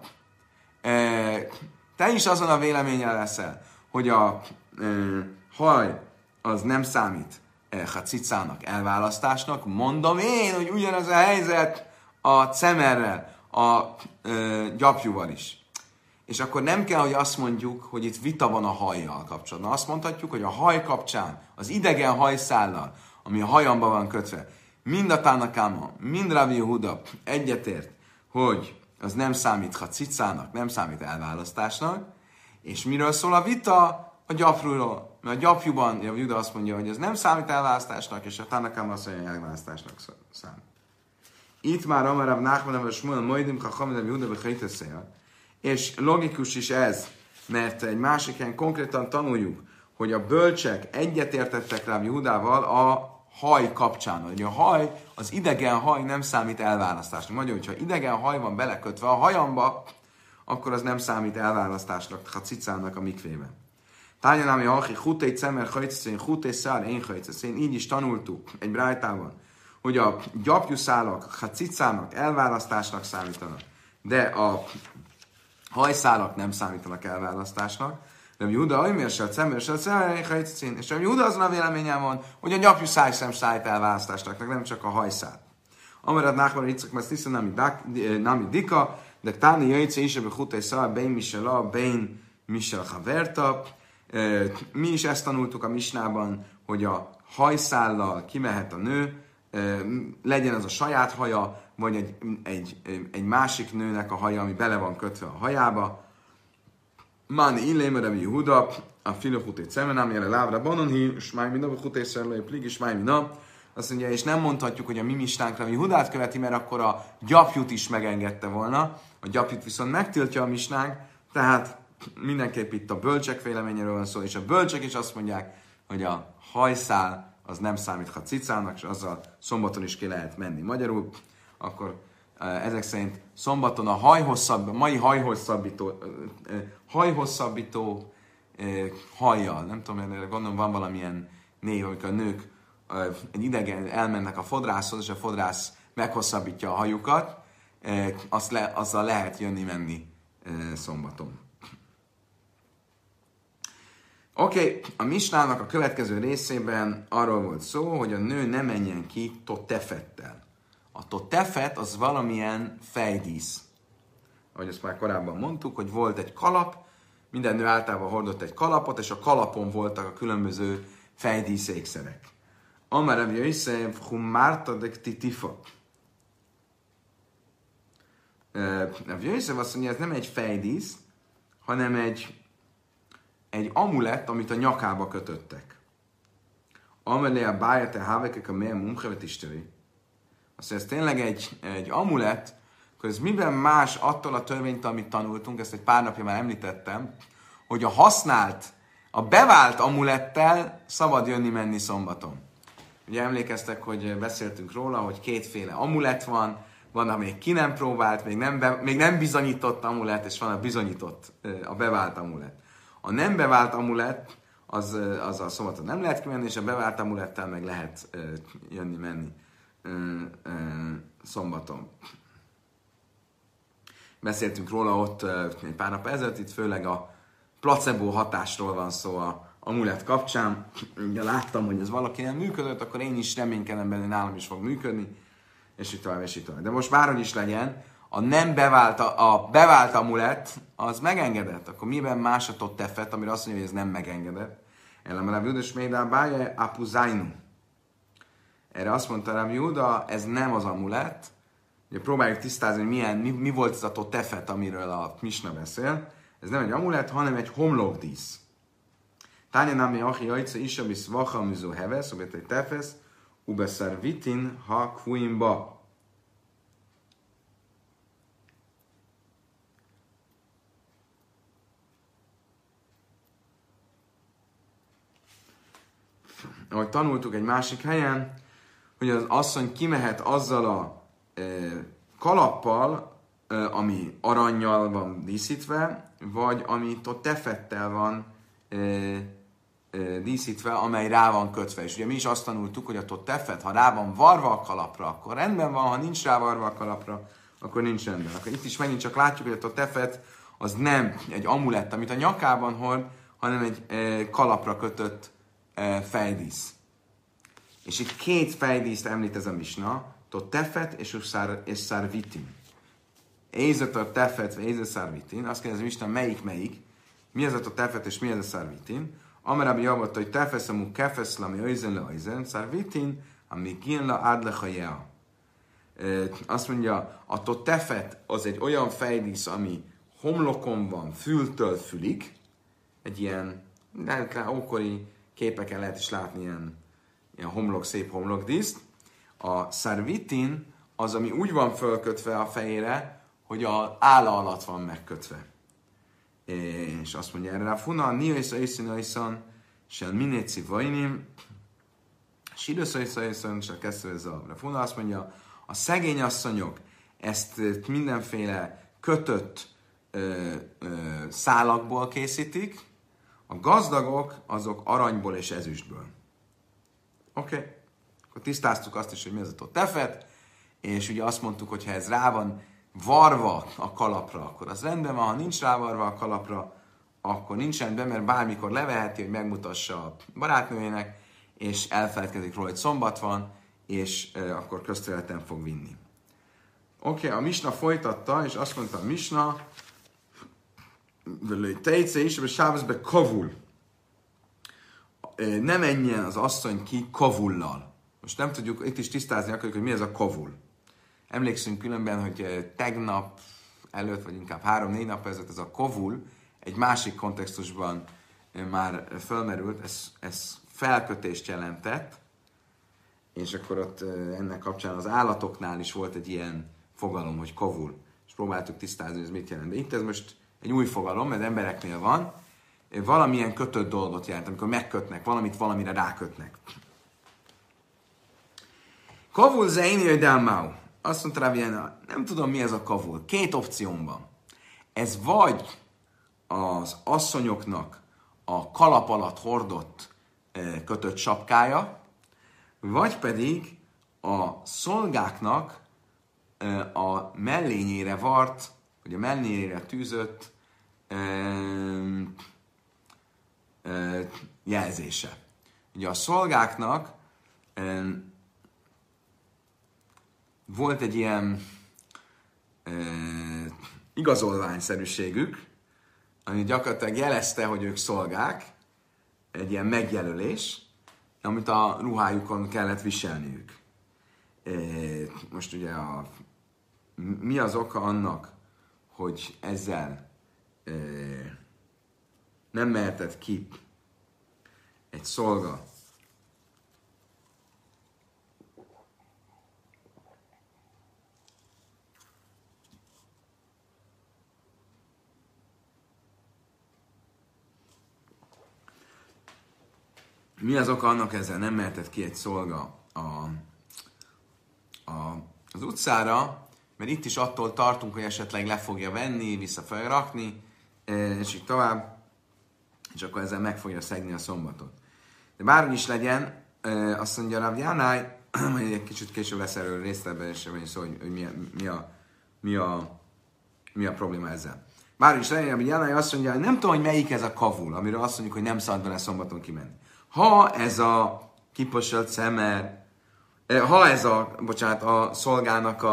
te is azon a véleményen leszel, hogy a haj az nem számít cicának, elválasztásnak, mondom én, hogy ugyanaz a helyzet a cemerrel, a gyapjúval is. És akkor nem kell, hogy azt mondjuk, hogy itt vita van a hajjal kapcsolatban. Azt mondhatjuk, hogy a haj kapcsán, az idegen hajszállal, ami a hajamba van kötve, mind a Tanakáma, mind Rabbi Yehuda egyetért, hogy az nem számít cicának, nem számít elválasztásnak, és miről szól a vita? A gyapjúról. Mert a gyapjúban Rabbi Yehuda azt mondja, hogy ez nem számít elválasztásnak, és a Tanakáma azt mondja, hogy elválasztásnak számít. Itt már Amarav Nachman, vagy Shmuel Moedim, Chachamim Rabbi Yehuda bechajteszél. És logikus is ez, mert egy másik helyen konkrétan tanuljuk, hogy a bölcsek egyetértettek Rabbi Yehudával a haj kapcsán. Hogy a haj, az idegen haj nem számít elválasztásnak. Magyarul, hogyha idegen haj van belekötve a hajamba, akkor az nem számít elválasztásnak, ha cicának a mikvében. Tányanámi hachi, hutei cemer hajteszén, hutei szár, én hajteszén. Így is tanultuk egy brájtában, hogy a gyapjuszálak, ha cicának elválasztásnak számítanak, de a hajszálak nem számítanak elválasztásnak. De Yehuda ajmérsel, cemérsel, cemérsel, és Yehuda azon a véleményen van, hogy a gyapjuszál sem számít elválasztásnak, nem csak a hajszál. Amerad Nachman Yitzchak, mert tisza nami dika, de táni jöjjtse is, ebbe hutei szal, bein misela, bein misel haverta. Mi is ezt tanultuk a misnában, hogy a hajszállal kimehet a nő, legyen az a saját haja, vagy egy másik nőnek a haja, ami bele van kötve a hajába. Mani illém, Rabbi Yehuda, a filohutét szemenám, jele lávra banonhi, smájmina, hutét szerlői pligi, smájmina. Azt mondja, és nem mondhatjuk, hogy a mi misnánkra mi Hudát követi, mert akkor a gyapjút is megengedte volna. A gyapjút viszont megtiltja a misnánk, tehát mindenképp itt a bölcsek véleményéről van szó, és a bölcsek is azt mondják, hogy a hajszál az nem számíthat cicának, és azzal szombaton is ki lehet menni. Magyarul akkor ezek szerint szombaton a mai hajhosszabbító hajjal, nem tudom, gondolom van valamilyen név, amikor a nők egy idegen elmennek a fodrászhoz, és a fodrász meghosszabbítja a hajukat, azzal lehet jönni-menni szombaton. Oké, a misnának a következő részében arról volt szó, hogy a nő ne menjen ki totefettel. A totefet az valamilyen fejdísz. Ahogy azt már korábban mondtuk, hogy volt egy kalap, minden nő általában hordott egy kalapot, és a kalapon voltak a különböző fejdíszékszerek. Amár Rabbi Yosef humárta de titifa. Rabbi Yosef azt mondja, ez nem egy fejdísz, hanem egy amulett, amit a nyakába kötöttek. Amelé a bájate hávekek a mélyen munkevet isteri. Azt mondja, ez tényleg egy amulett, akkor ez miben más attól a törvényt, amit tanultunk, ezt egy pár napja már említettem, hogy a bevált amulettel szabad jönni-menni szombaton. Ugye emlékeztek, hogy beszéltünk róla, hogy kétféle amulett van, amelyik ki nem próbált, még nem bizonyított amulett, és van a bizonyított, a bevált amulett. A nem bevált amulett, az a szombaton nem lehet kimenni, és a bevált amulettel meg lehet jönni-menni szombaton. Beszéltünk róla ott egy pár nap ezelőtt, itt főleg a placebo hatásról van szó a amulett kapcsán. Ugye láttam, hogy ez valakinek működött, akkor én is reménykedem benne, nálam is fog működni, és itt tovább, és itt tovább. De most bárhogy is legyen, a bevált amulett, az megengedett. Akkor miben más a totefet, amire azt mondja, hogy ez nem megengedett? Elem a Vüdös Médá Báje Apuzainu. Erre azt mondta Rabbi Júda, ez nem az amulett. Ugye próbáljuk tisztázni, hogy mi volt ez a totefet, amiről a Misna beszél. Ez nem egy amulett, hanem egy homlokdísz. Tánya nami achi ajca isabis vacha műzó hevesz, obet egy tefesz, ubeszar vitin ha kvuimba. Ahogy tanultuk egy másik helyen, hogy az asszony kimehet azzal a kalappal, ami arannyal van díszítve, vagy ami ott tefettel van díszítve, amely rá van kötve. És ugye mi is azt tanultuk, hogy a tefet, ha rá van varva a kalapra, akkor rendben van, ha nincs rá varva a kalapra, akkor nincs rendben. Akkor itt is megint csak látjuk, hogy a tefet az nem egy amulett, amit a nyakában hord, hanem egy kalapra kötött fejdísz. És itt két fejdíszt említ ez a misna, tefet és szarvitin. Ézet a tefet, vagy ézet szarvitin. Azt kérdezi a misna, melyik? Mi ez a tefet, és mi ez a szarvitin? Amerabbi javatta, hogy tefesz amú kefesz lami öjzen le öjzen, szarvitin, ami gin la ad lechajea. Azt mondja, a tefet az egy olyan fejdísz, ami homlokon van, fültől fülig, egy ilyen, ókori képeken lehet is látni ilyen szép homlokdíszt. A szarvitin az, ami úgy van fölkötve a fejére, hogy az álla alatt van megkötve. És azt mondja erre, Funa, Niaisa Iszinaison, Sel Minéci Vajnim, Sidosa Iszinaison, Sel Kesztőzavra. Funa azt mondja, a szegény asszonyok ezt mindenféle kötött szálakból készítik, a gazdagok azok aranyból és ezüstből. Oké. Akkor tisztáztuk azt is, hogy mi az a tefet, és ugye azt mondtuk, hogy ha ez rá van varva a kalapra, akkor az rendben van, ha nincs rávarva a kalapra, akkor nincs rendben, mert bármikor leveheti, hogy megmutassa a barátnőjének, és elfeledkezik róla, hogy szombat van, és akkor közterületen fog vinni. Oké, a misna folytatta, és azt mondta a misna, tejce is, és sávaszbe kavul. Ne menjen az asszony ki kavullal. Most nem tudjuk, itt is tisztázni akarjuk, hogy mi ez a kavul. Emlékszünk különben, hogy tegnap előtt, vagy inkább 3-4 nap ezelőtt ez a kovul egy másik kontextusban már fölmerült, ez felkötést jelentett, és akkor ott ennek kapcsán az állatoknál is volt egy ilyen fogalom, hogy kavul, és próbáltuk tisztázni, hogy ez mit jelent. De itt ez most egy új fogalom, mert embereknél van, valamilyen kötött dolgot jelent, amikor megkötnek, valamit valamire rákötnek. Kavul zeini ödelmau. Azt mondta Rabbi Yana, nem tudom mi ez a kavul. Két opcióm van. Ez vagy az asszonyoknak a kalap alatt hordott kötött sapkája, vagy pedig a szolgáknak a mellényére vart, vagy a mellényére tűzött jelzése. Ugye a szolgáknak volt egy ilyen igazolványszerűségük, ami gyakorlatilag jelezte, hogy ők szolgák, egy ilyen megjelölés, amit a ruhájukon kellett viselniük. Most ugye mi az oka annak, hogy ezzel nem mehetett ki egy szolga mi az oka annak, ezzel nem mehetett ki egy szolga az utcára, mert itt is attól tartunk, hogy esetleg le fogja venni, vissza fogja rakni, és így tovább, és akkor ezzel meg fogja szegni a szombatot. De bárhogy is legyen, azt mondja Rav Jánai, majd egy kicsit később lesz erről részletben, és szó, hogy mi a probléma ezzel. Bárhogy is legyen, Rav Jánai azt mondja, hogy nem tudom, hogy melyik ez a kavul, amiről azt mondjuk, hogy nem szabad vele szombaton kimenni. Ha ez a kiposolt szemer, ha ez a szolgának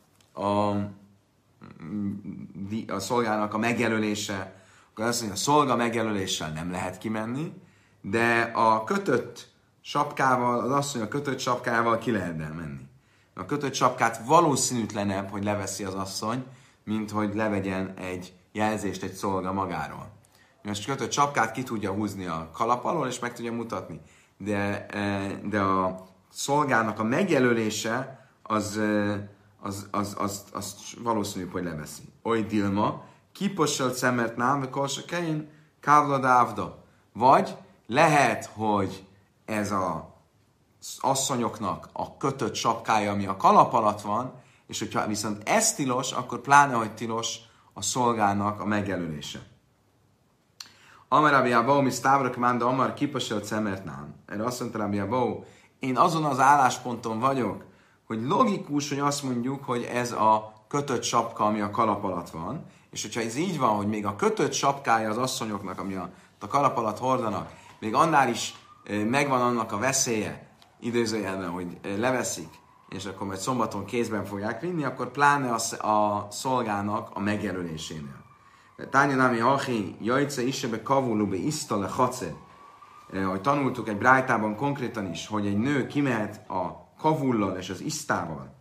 a szolgának a megjelölése, akkor azt mondja, a szolga megjelöléssel nem lehet kimenni, de a kötött sapkával, az asszony a kötött sapkával ki lehetne menni. A kötött sapkát valószínűtlenebb, hogy leveszi az asszony, mint hogy levegyen egy jelzést egy szolga magáról. Most kötött sapkát ki tudja húzni a kalap alól, és meg tudja mutatni. De a szolgának a megjelölése az valószínűbb, hogy leveszi. Oly Dilma, kiposolt szemert nám, vagy kolsakein, kávla dávda. Vagy lehet, hogy ez az asszonyoknak a kötött sapkája, ami a kalap alatt van, és hogyha viszont ez tilos, akkor pláne, hogy tilos a szolgának a megjelölése. Amar Rabbi Abou, mi sztávrak mánda, amar kiposolt szemert nám. Erre azt mondta Rabbi Abou, én azon az állásponton vagyok, hogy logikus, hogy azt mondjuk, hogy ez a kötött sapka, ami a kalap alatt van, és hogyha ez így van, hogy még a kötött sapkája az asszonyoknak, ami a kalap alatt hordanak, még annál is megvan annak a veszélye, idézőjelben, hogy leveszik, és akkor majd szombaton kézben fogják vinni, akkor pláne a szolgának a megjelölésénél. Tányanámi hachi, jajce isebe kavulube isztale hace. Ahogy tanultuk egy brájtában konkrétan is, hogy egy nő kimehet a kavullal és az isztával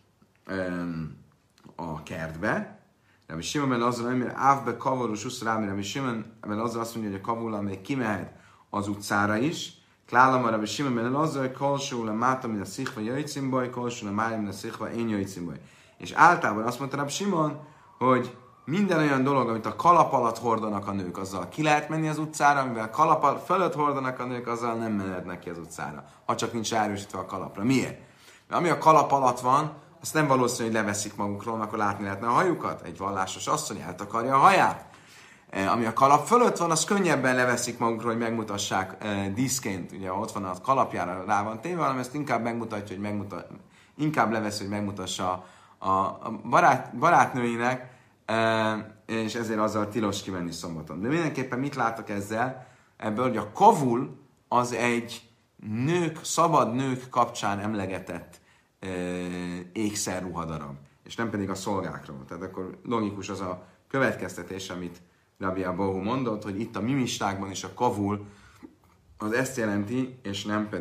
a kertbe. Rabbi Simon azzal, hogy ávbe kavolus uszrám, Rabbi Simon azzal azt mondja, hogy a kavullal még kimehet az utcára is. Klálama Rabbi Simon azzal, hogy kolsúle máta, mint a szichva jöjjcimbaj, kolsúle mája, mint a szichva én jöjjcimbaj. És általában azt mondta Rabbi Simon, hogy minden olyan dolog, amit a kalap alatt hordanak a nők, azzal ki lehet menni az utcára, amivel kalap fölött hordanak a nők, azzal nem mehetnek ki az utcára, ha csak nincs erősítve a kalapra. Miért? Mert ami a kalap alatt van, azt nem valószínű, hogy leveszik magukról, akkor látni lehetne a hajukat. Egy vallásos asszony eltakarja a haját. Ami a kalap fölött van, az könnyebben leveszik magukról, hogy megmutassák díszként. Ugye ott van a kalapjára rá van téve, hanem ezt inkább megmutatja, hogy inkább leveszi, hogy megmutassa a barátnőinek, és ezért azzal tilos kimenni szombaton. De mindenképpen mit látok ezzel? Ebből, hogy a kavul az egy szabad nők kapcsán emlegetett ékszerruhadarab, és nem pedig a szolgákról. Tehát akkor logikus az a következtetés, amit Rabbi Abou mondott, hogy itt a mi mistákban is a kavul az ezt jelenti, és nem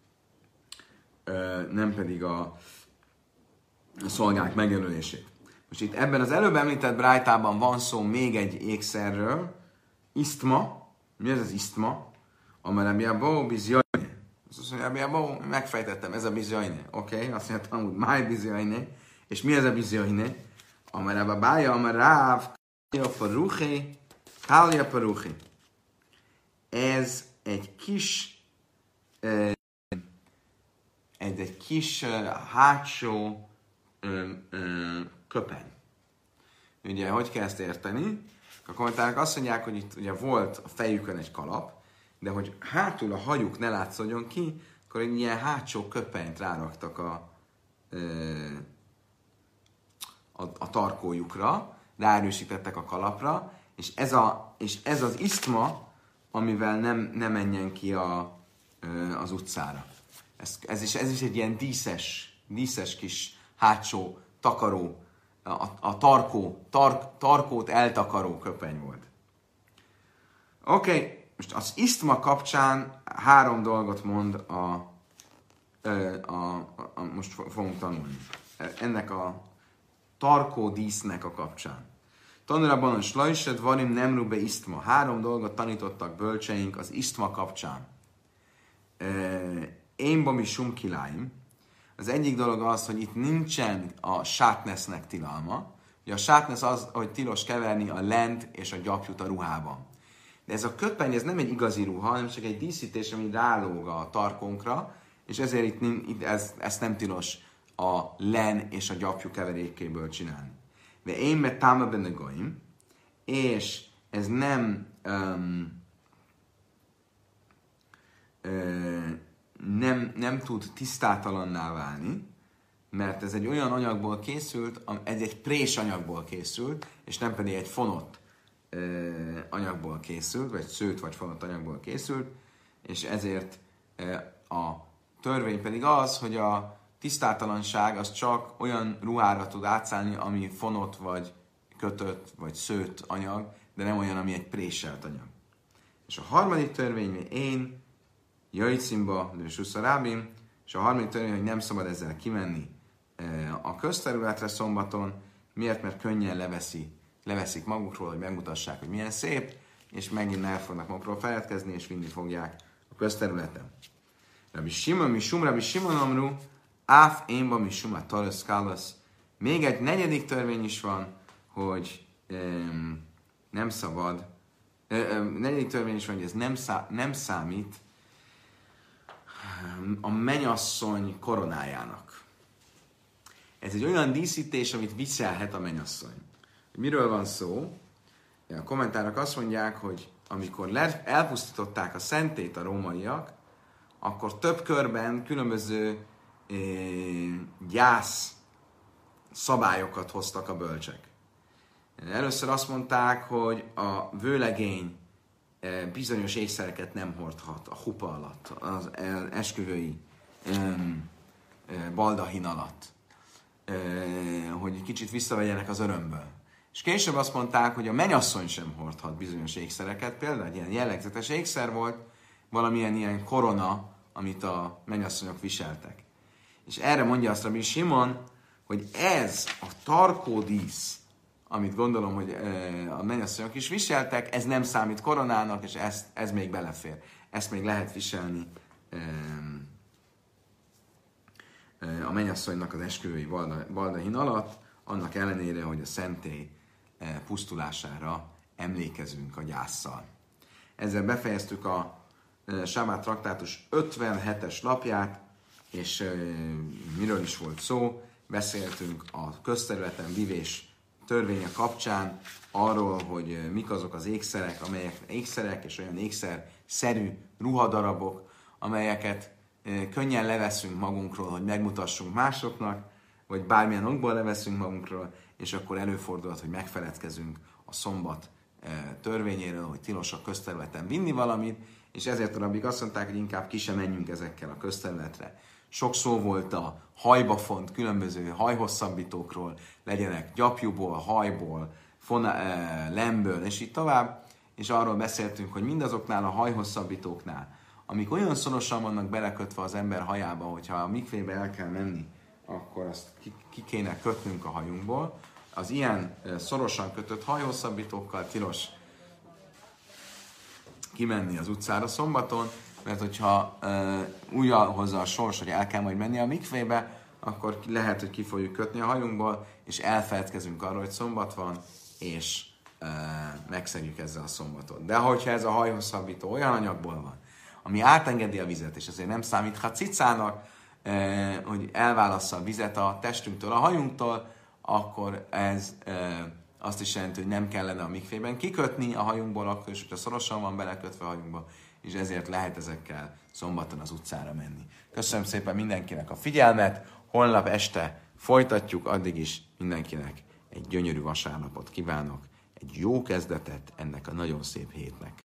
pedig a szolgák megjelölését. Most itt ebben az előbb említett brájtában van szó még egy ékszerről, isztma. Mi ez az isztma? Amarabjabó bizjajne. Azt mondja, megfejtettem, ez a bizjajne. Oké, azt mondja, tanult, máj bizjajne. És mi ez a bizjajne? Amarababája, amaráv, kálja paruché. Ez egy kis hátsó köpeny. Ugye, hogy kell ezt érteni? A kommentárok azt mondják, hogy itt ugye volt a fejükön egy kalap, de hogy hátul a hajuk ne látszódjon ki, akkor egy ilyen hátsó köpenyt ráraktak a tarkójukra, ráerősítettek a kalapra, és ez az isztma, amivel nem menjen ki az utcára. Ez is egy ilyen díszes kis hátsó takaró, a tarkót eltakaró köpeny volt. Oké, most az isztma kapcsán 3 dolgot mond most fogunk tanulni. Ennek a tarkó dísznek a kapcsán. Tanulában a slajsed varim nemrube isztma. 3 dolgot tanítottak bölcseink az isztma kapcsán. Én bami sumkiláim. Az egyik dolog az, hogy itt nincsen a sátnesznek tilalma. Ugye a sátnesz az, hogy tilos keverni a lent és a gyapjút a ruhában. De ez a köpeny, ez nem egy igazi ruha, hanem csak egy díszítés, ami rálóg a tarkónkra, és ezért itt ezt nem tilos a len és a gyapjú keverékéből csinálni. De én mert táma benne goim, és ez nem tud tisztátalanná válni, mert ez egy olyan anyagból készült, ez egy prés anyagból készült, és nem pedig egy fonott anyagból készült, vagy szőtt vagy fonott anyagból készült, és ezért a törvény pedig az, hogy a tisztátalanság az csak olyan ruhára tud átszállni, ami fonott, vagy kötött, vagy szőtt anyag, de nem olyan, ami egy préselt anyag. És a harmadik törvény, én, Jajcimba, Suszarábim, és a harmadik törvény, hogy nem szabad ezzel kimenni a közterületre szombaton. Miért? Mert könnyen leveszik magukról, hogy megmutassák, hogy milyen szép, és megint el fognak magukról feledkezni, és vinni fogják a közterületen. Rabbi Simon Amru, Áf énba misum a talasz kálasz. Még egy 4. törvény is van, hogy nem szabad. 4. törvény is van, hogy ez nem számít a mennyasszony koronájának. Ez egy olyan díszítés, amit viselhet a mennyasszony. Miről van szó? A kommentárok azt mondják, hogy amikor elpusztították a szentét a rómaiak, akkor több körben különböző gyász szabályokat hoztak a bölcsek. Először azt mondták, hogy a vőlegény bizonyos ékszereket nem hordhat a hupa alatt, az esküvői baldahin alatt, hogy kicsit visszavegyenek az örömből. És később azt mondták, hogy a mennyasszony sem hordhat bizonyos ékszereket, például egy ilyen jellegzetes ékszer volt, valamilyen ilyen korona, amit a mennyasszonyok viseltek. És erre mondja azt Rabbi Simon, hogy ez a tarkódísz, amit gondolom, hogy a mennyasszonyok is viseltek, ez nem számít koronának, és ez még belefér. Ezt még lehet viselni a mennyasszonynak az esküvői baldahin alatt, annak ellenére, hogy a szentély pusztulására emlékezünk a gyásszal. Ezzel befejeztük a Sábát traktátus 57-es lapját, és miről is volt szó, beszéltünk a közterületen vivés törvénye kapcsán arról, hogy mik azok az ékszerek, amelyek ékszerek és olyan ékszer-szerű ruhadarabok, amelyeket könnyen leveszünk magunkról, hogy megmutassunk másoknak, vagy bármilyen okból leveszünk magunkról, és akkor előfordulhat, hogy megfeledkezünk a szombat törvényéről, hogy tilos a közterületen vinni valamit, és ezért a rabbik azt mondták, hogy inkább ki sem menjünk ezekkel a közterületre. Sok szó volt a hajba font különböző hajhosszabbítókról, legyenek gyapjúból, hajból, lemből, és így tovább, és arról beszéltünk, hogy mindazoknál a hajhosszabbítóknál, amik olyan szorosan vannak belekötve az ember hajába, hogyha a mikvébe el kell menni, akkor azt ki kéne kötnünk a hajunkból, az ilyen szorosan kötött hajhosszabbítókkal tilos kimenni az utcára szombaton, mert hogyha úgy hozza a sors, hogy el kell majd menni a mikvébe, akkor lehet, hogy ki fogjuk kötni a hajunkból, és elfeledkezünk arról, hogy szombat van, és megszegjük ezzel a szombatot. De hogyha ez a hajhosszabbító olyan anyagból van, ami átengedi a vizet, és azért nem számíthat cicának, hogy elválassza a vizet a testünktől, a hajunktól, akkor ez azt is jelenti, hogy nem kellene a mikvében kikötni a hajunkból, akkor is, hogyha szorosan van belekötve a hajunkba, és ezért lehet ezekkel szombaton az utcára menni. Köszönöm szépen mindenkinek a figyelmet, holnap este folytatjuk, addig is mindenkinek egy gyönyörű vasárnapot kívánok, egy jó kezdetet ennek a nagyon szép hétnek.